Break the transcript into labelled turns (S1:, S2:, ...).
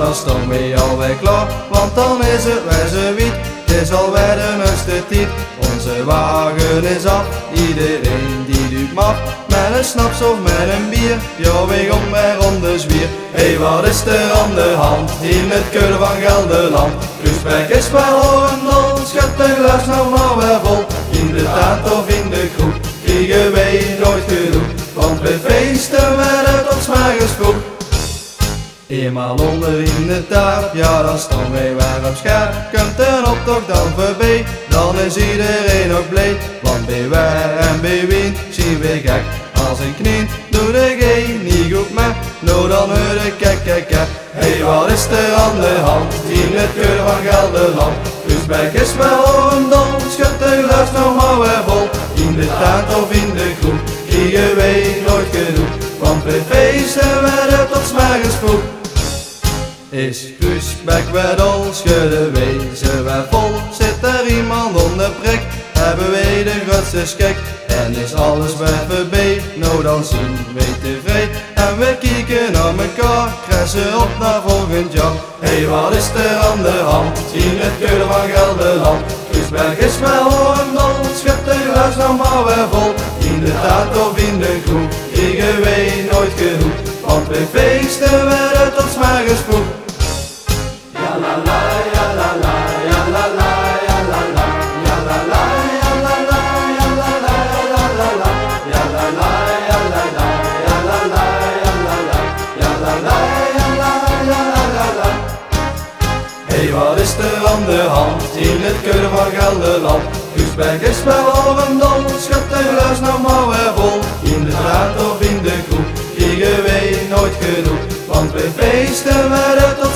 S1: dan staan we alweer klaar, want dan is het weer zo wit. Het is alweer de mooiste tijd, onze wagen is af, iedereen die doet maar. Met een snaps of met een bier, ja we gaan weer om de zwier. Hé, wat is er aan de hand, in het keulen van Gelderland? Kruisberg is wel Horendal, schat de glas nou maar weer vol. In de tent of in de kroeg, kriegen wij nooit genoeg, want bij feesten werden tot s'morgens vroeg. Eenmaal onder in de taart, ja dan staan wij weer op scherp. Komt een optocht dan voorbij, dan is iedereen ook blij. Want bij waar en bij wien zien we gek als een knie. Doe de geen niet goed mee, nou dan hoor ik kijk. Hé, wat is er aan de hand, in het keulen van Gelderland? Kruisberg is wel Horendal, schud de glas nog maar weer vol. In de tent of in de kroeg, kriegen wij nooit genoeg, want bij feesten werden tot s'morgens vroeg. Is Kruisberg weer dol, schudden wij ze weer vol. Zit er iemand onder prik, hebben wij de grootste schrik. En is alles weer voorbij, nou dan zien wij tevreden. En we kijken naar mekaar, krijgen op naar volgend jaar. Hé, wat is er aan de hand, in het keulen van Gelderland? Kruisberg is wel Horendal, schud de glas nou maar weer vol. In de tent of in de kroeg, kriegen wij nooit genoeg, want bij feesten werden tot s'morgens vroeg. Ja la la, ja la la, ja la la, ja la la, ja la la, ja la la, ja la la, ja la la, ja la la, ja la la, ja la la, ja la la, ja la la, ja la, ja la la. Hé, wat is er aan de hand, in het keulen van Gelderland? Kruisberg is wel Horendal, schud de glas nou maar weer vol. In de straat of in de kroeg, kriegen wij nooit genoeg, want bij feesten werden tot